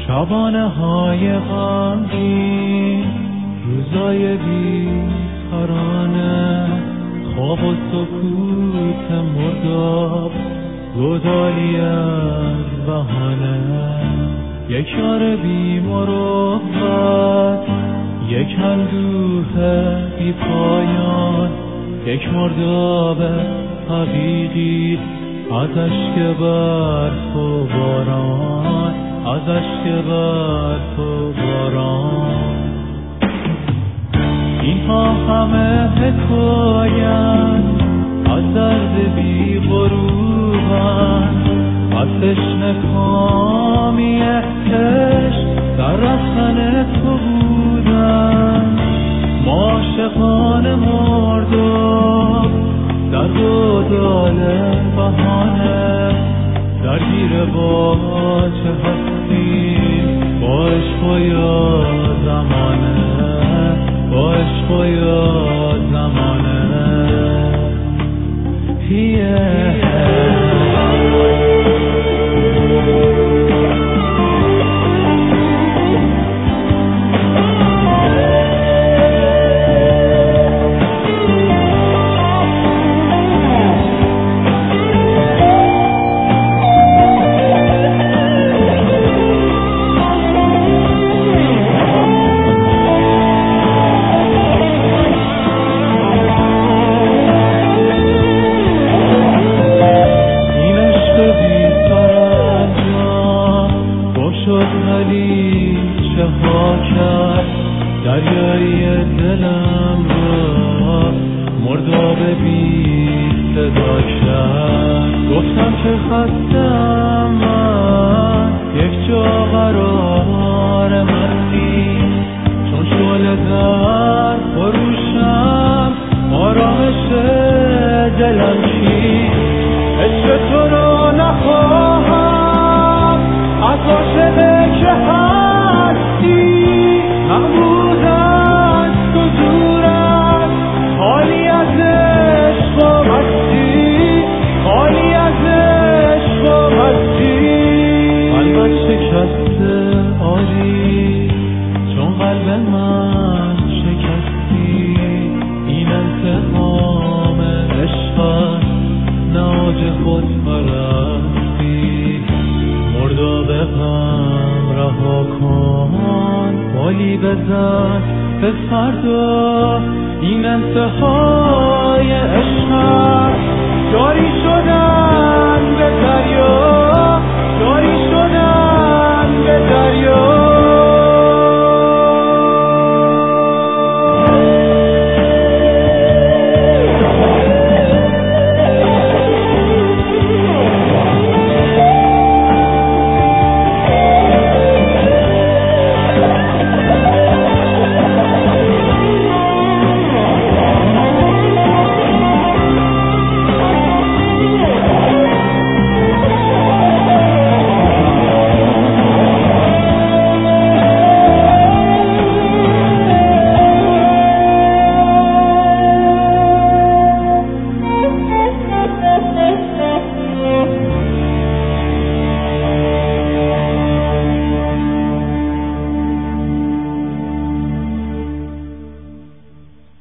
شبانه های غمگین، روزای بی قرانه، خواب و سکوت مرداب، گودالی از بهانه. یک یار بی مروت، یک اندوه بی پایان، یک مرداب حقیقی از اشک برف و باران، از اشک برف و باران. اینها همه حکایت از درد بی غروبن، از تشنه کامی عشق در رفتن تو بودن. ما عاشقان مردم در گودال بهانه، درگیر با چه هستیم، با عشق و یا زمانه، با عشق و یا زمانه. چه ها کرد دریای دلم را، مرداب بی صدا کرد. گفتم که خستم من، یک جا قرار من نیست، چون شعله در خروشم، آرامش دلم چیست. عشق تو رو نخواهم از عاشق که هستی، مقبول است و دور است، خالی از عشق و مستی، خالی از عشق و مستی. قلبت شکسته آری، چون قلب من شکستی، این انتقام عشق است، نه اوج خودپرستی. مرداب غم رها کن، بالی بزن به فردا، این انتهای عشق است. جاری شدم